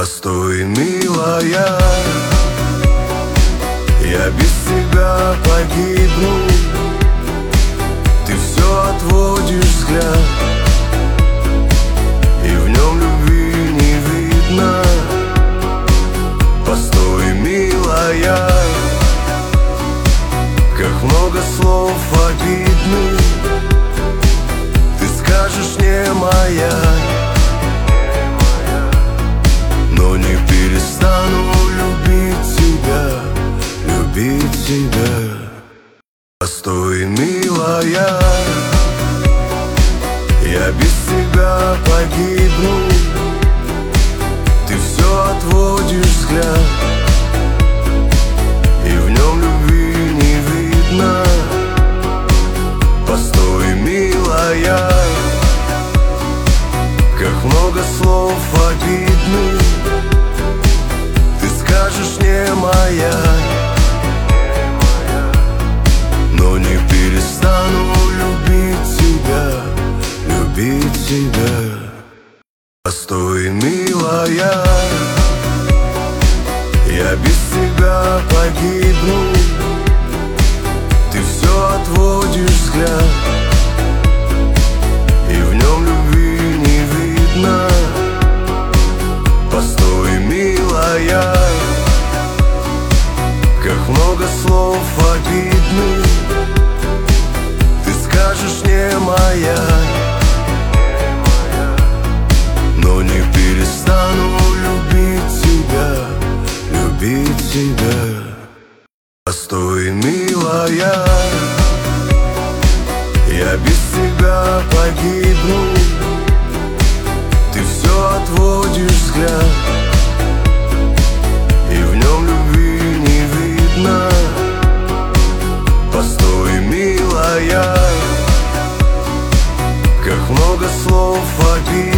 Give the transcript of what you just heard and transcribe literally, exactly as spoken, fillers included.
Постой, милая, я без тебя погибну. Ты все отводишь взгляд, и в нем любви не видно. Постой, милая, как много слов обидных ты скажешь не моя, но не перестану любить тебя, любить тебя. Постой, милая, я без тебя погибну. Ты все отводишь взгляд, и в нем любви не видно. Постой, милая, как много слов обидных ты скажешь не моя, но не перестану любить тебя, любить тебя. Постой, милая, я без тебя погибну. Ты все отводишь взгляд, и в нем любви не видно. Постой, милая, как много слов обидных ты скажешь не моя, но не перестану любить тебя, любить тебя. Постой, милая, я без тебя погибну. Ты все отводишь взгляд, и в нем любви не видно. Постой, милая, как много слов обидных